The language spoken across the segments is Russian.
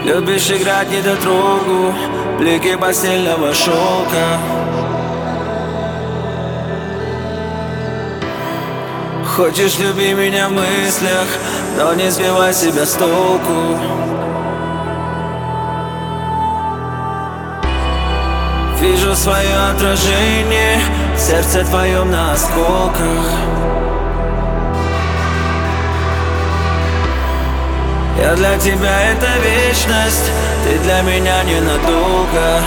Любишь играть недотрогу, блики постельного шелка. Хочешь, люби меня в мыслях, но не сбивай себя с толку. Вижу свое отражение в сердце твоем на осколках. Я для тебя это вечность, ты для меня ненадолго.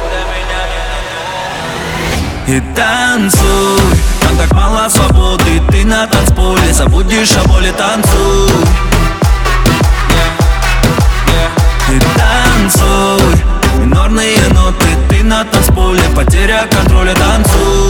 И танцуй, там так мало свободы, ты на танцполе, забудешь о боли, танцуй. И танцуй, минорные ноты, ты на танцполе, потеря контроля, танцуй.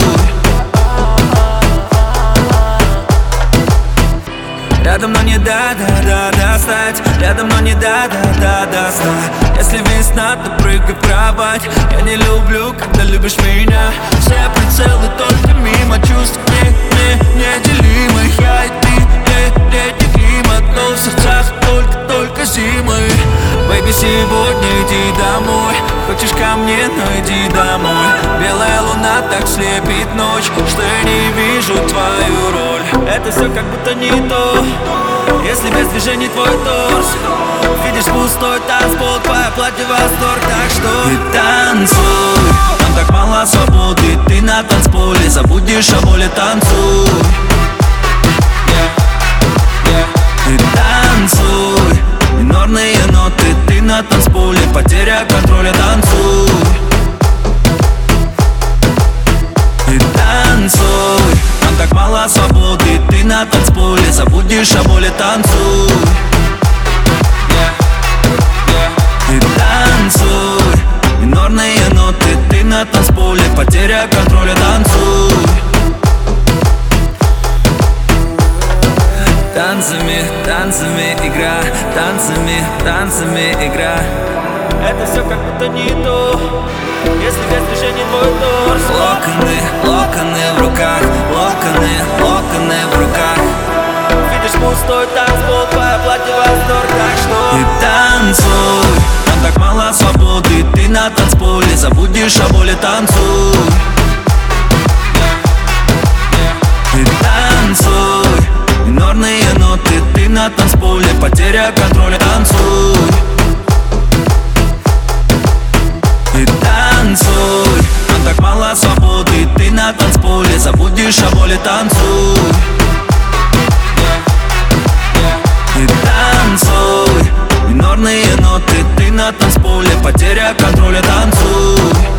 Рядом, но не да-да-да достать, рядом, но не да-да-да достать. Если весна, то прыгай в кровать. Я не люблю, когда любишь меня. Все прицелы только мимо, чувств неделимых. Я и ты, летний климат, но в сердцах только зимы. Бэйби, сегодня иди домой. Хочешь ко мне, но иди домой. Белая луна так слепит ночь, что я не вижу твою роль. Это все как будто не то, если без движений твой торс. Видишь пустой танцпол, твое платье восторг. Так что и танцуй, там так мало свободы, ты на танцполе, забудешь о боли, танцуй. И танцуй, минорные ноты, ты на танцполе, потеря контроля, танцуй. И танцуй, там так мало свободы, ты на танцполе, забудешь о боли, танцуй. И танцуй, минорные ноты, ты на танцполе, потеря контроля, танцуй. Танцами, танцами игра, танцами игра. Это все как будто не то, если без движений твой торс. Локоны в руках, локоны в руках. Видишь пустой танцпол, твое платье восторг. Так что и танцуй, там так мало свободы, ты на танцполе, забудешь о боли, танцуй. И танцуй, минорные ноты, ты на танцполе, потеря контроля, танцуй. И танцуй, там так мало свободы, ты на танцполе, забудешь о боли, танцуй. И танцуй, минорные ноты, ты на танцполе, потеря контроля, танцуй.